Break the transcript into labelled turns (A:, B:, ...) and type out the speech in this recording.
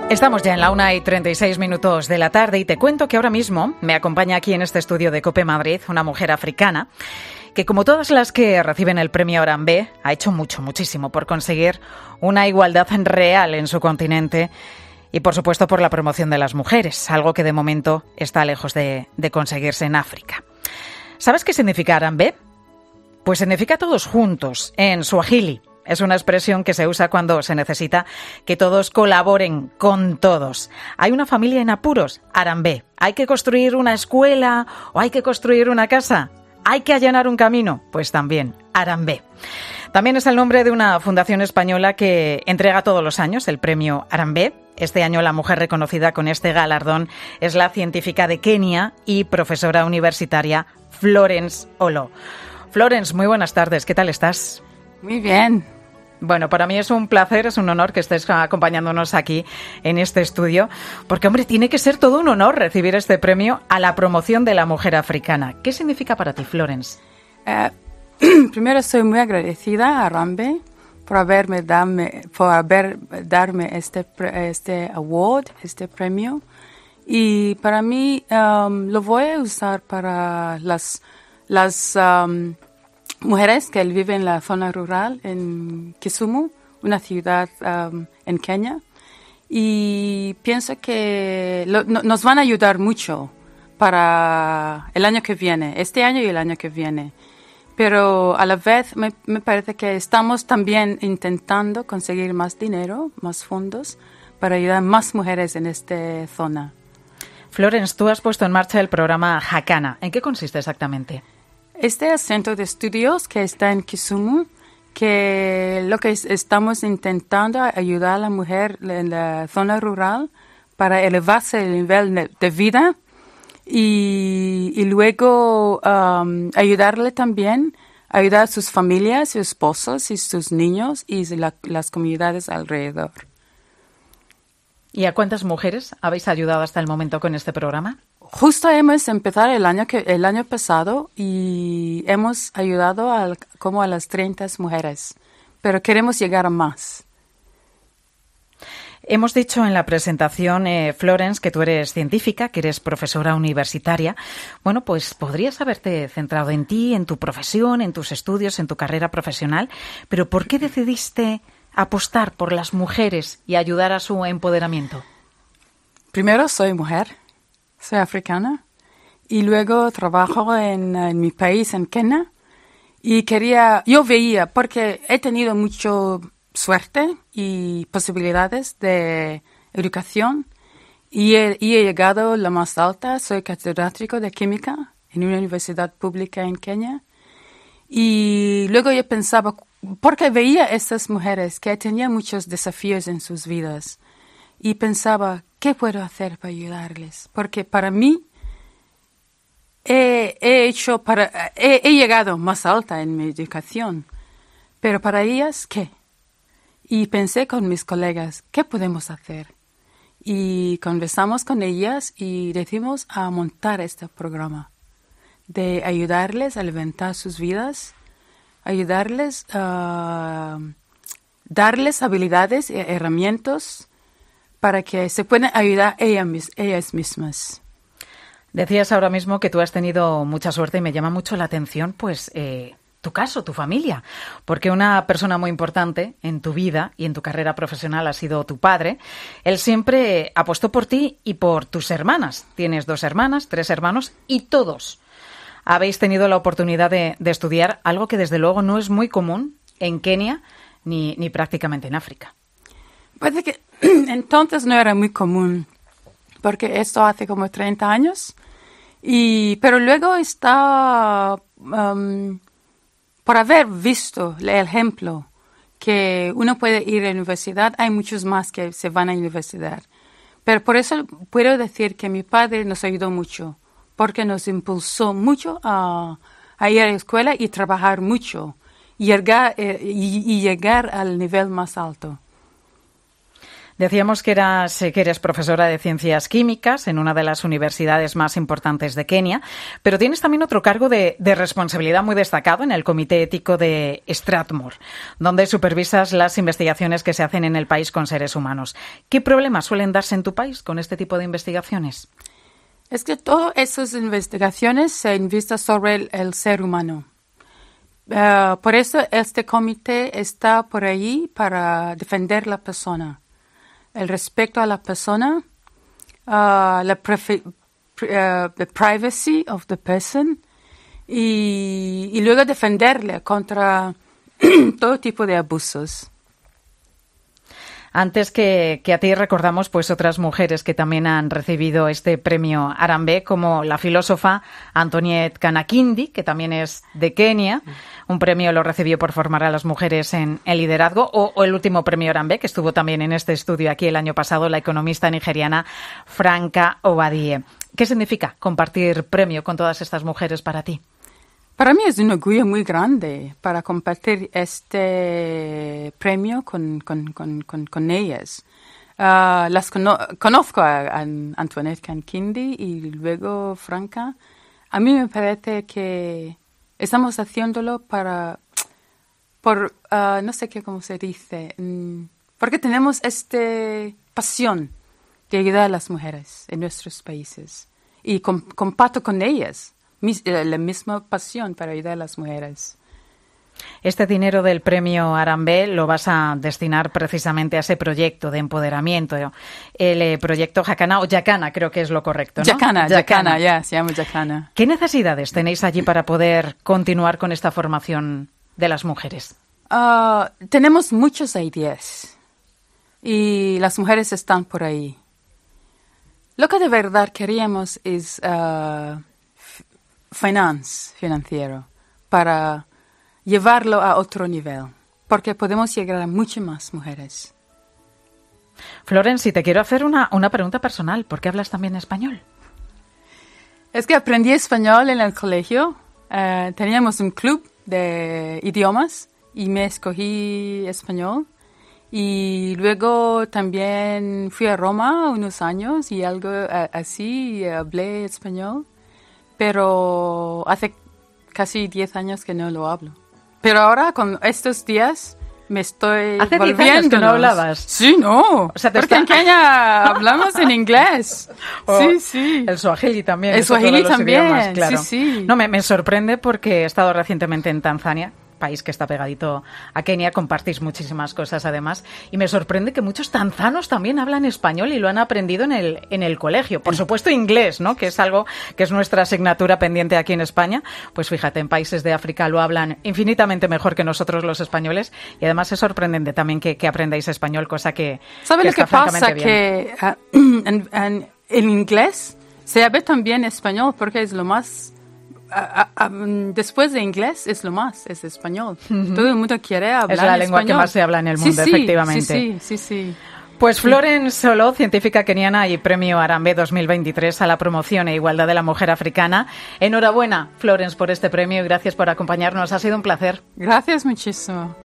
A: Estamos ya en la 1:36 de la tarde y te cuento que ahora mismo me acompaña aquí en este estudio de COPE Madrid una mujer africana que, como todas las que reciben el premio Arambe, ha hecho muchísimo por conseguir una igualdad real en su continente y, por supuesto, por la promoción de las mujeres, algo que de momento está lejos de conseguirse en África. ¿Sabes qué significa Arambe? Pues significa todos juntos en suajili. Es una expresión que se usa cuando se necesita que todos colaboren con todos. Hay una familia en apuros, Arambe. Hay que construir una escuela o hay que construir una casa. Hay que allanar un camino, pues también Arambe. También es el nombre de una fundación española que entrega todos los años el premio Arambe. Este año la mujer reconocida con este galardón es la científica de Kenia y profesora universitaria Florence Olo. Florence, muy buenas tardes. ¿Qué tal estás?
B: Muy bien.
A: Bueno, para mí es un placer, es un honor que estés acompañándonos aquí en este estudio, porque, hombre, tiene que ser todo un honor recibir este premio a la promoción de la mujer africana. ¿Qué significa para ti, Florence?
B: Primero, estoy muy agradecida a Arambe por darme este award, este premio. Y para mí lo voy a usar para las mujeres que viven en la zona rural en Kisumu, una ciudad en Kenia, y pienso que nos van a ayudar mucho para el año que viene, este año y el año que viene. Pero a la vez me parece que estamos también intentando conseguir más dinero, más fondos, para ayudar a más mujeres en esta zona.
A: Florence, tú has puesto en marcha el programa Hakana. ¿En qué consiste exactamente?
B: Este es el centro de estudios que está en Kisumu, que lo que estamos intentando ayudar a la mujer en la zona rural para elevarse el nivel de vida y luego ayudarle también, ayudar a sus familias, sus esposos y sus niños y las comunidades alrededor.
A: ¿Y a cuántas mujeres habéis ayudado hasta el momento con este programa?
B: Justo hemos empezado el año pasado y hemos ayudado como a las 30 mujeres, pero queremos llegar a más.
A: Hemos dicho en la presentación, Florence, que tú eres científica, que eres profesora universitaria. Bueno, pues podrías haberte centrado en ti, en tu profesión, en tus estudios, en tu carrera profesional, pero ¿por qué decidiste apostar por las mujeres y ayudar a su empoderamiento?
B: Primero, soy mujer. Soy africana y luego trabajo en mi país, en Kenia, y yo veía, porque he tenido mucha suerte y posibilidades de educación y he llegado a la más alta. Soy catedrático de química en una universidad pública en Kenia y luego yo pensaba, porque veía a estas mujeres que tenían muchos desafíos en sus vidas y pensaba, ¿qué puedo hacer para ayudarles? Porque para mí he llegado más alta en mi educación, pero para ellas, ¿qué? Y pensé con mis colegas, ¿qué podemos hacer? Y conversamos con ellas y decidimos a montar este programa de ayudarles a levantar sus vidas, ayudarles a darles habilidades y herramientas para que se puedan ayudar ellas mismas.
A: Decías ahora mismo que tú has tenido mucha suerte y me llama mucho la atención, pues, tu caso, tu familia, porque una persona muy importante en tu vida y en tu carrera profesional ha sido tu padre. Él siempre apostó por ti y por tus hermanas. Tienes 2 hermanas, 3 hermanos y todos habéis tenido la oportunidad de estudiar algo que desde luego no es muy común en Kenia ni prácticamente en África.
B: Parece que entonces no era muy común, porque esto hace como 30 años, pero luego está, por haber visto el ejemplo que uno puede ir a la universidad, hay muchos más que se van a la universidad. Pero por eso puedo decir que mi padre nos ayudó mucho, porque nos impulsó mucho a ir a la escuela y trabajar mucho y llegar al nivel más alto.
A: Decíamos que eres profesora de ciencias químicas en una de las universidades más importantes de Kenia, pero tienes también otro cargo de responsabilidad muy destacado en el Comité Ético de Strathmore, donde supervisas las investigaciones que se hacen en el país con seres humanos. ¿Qué problemas suelen darse en tu país con este tipo de investigaciones?
B: Es que todas esas investigaciones se investigam sobre el ser humano. Por eso este comité está por ahí para defender la persona. El respeto a la persona, the privacy of the person y luego defenderle contra todo tipo de abusos.
A: Antes que a ti recordamos pues otras mujeres que también han recibido este premio Harambee, como la filósofa Antoinette Kanakindi, que también es de Kenia. Un premio lo recibió por formar a las mujeres en el liderazgo, o el último premio Harambee, que estuvo también en este estudio aquí el año pasado, la economista nigeriana Franca Obadie. ¿Qué significa compartir premio con todas estas mujeres para ti?
B: Para mí es un orgullo muy grande para compartir este premio con ellas. Conozco a Antoinette Kanakindi y luego Franca. A mí me parece que estamos haciéndolo no sé cómo se dice, porque tenemos esta pasión de ayudar a las mujeres en nuestros países y comparto con ellas la misma pasión para ayudar a las mujeres.
A: Este dinero del premio Harambee lo vas a destinar precisamente a ese proyecto de empoderamiento, el proyecto Jacana, o Jacana, creo que es lo correcto, ¿no?
B: Jacana, ya, se llama Jacana.
A: ¿Qué necesidades tenéis allí para poder continuar con esta formación de las mujeres?
B: Tenemos muchas ideas y las mujeres están por ahí. Lo que de verdad queríamos es financiero para llevarlo a otro nivel, porque podemos llegar a muchas más mujeres.
A: Florence, si te quiero hacer una pregunta personal, ¿por qué hablas también español?
B: Es que aprendí español en el colegio, teníamos un club de idiomas y me escogí español. Y luego también fui a Roma unos años y algo así, hablé español. Pero hace casi 10 años que no lo hablo. Pero ahora, con estos días, me estoy
A: ¿Hace
B: volviendo.
A: 10 años que no hablabas?
B: Sí, no.
A: O sea,
B: porque en Kenia hablamos en inglés. Sí.
A: El swahili también.
B: El swahili también,
A: idiomas, claro.
B: Sí.
A: No, me sorprende porque he estado recientemente en Tanzania, país que está pegadito a Kenia, compartís muchísimas cosas además, y me sorprende que muchos tanzanos también hablan español y lo han aprendido en el colegio. Por supuesto inglés, ¿no? Que es algo que es nuestra asignatura pendiente aquí en España. Pues fíjate, en países de África lo hablan infinitamente mejor que nosotros los españoles, y además es sorprendente también que aprendáis español, cosa que
B: ¿Sabe lo que pasa?
A: Bien.
B: Que en inglés se habla también español porque es lo más... después de inglés es español. Uh-huh. Todo el mundo quiere hablar
A: español. Es la lengua que más se habla en el mundo, efectivamente.
B: Sí.
A: Pues Florence Solo, científica keniana y premio Harambee 2023 a la promoción e igualdad de la mujer africana. Enhorabuena, Florence, por este premio y gracias por acompañarnos. Ha sido un placer.
B: Gracias muchísimo.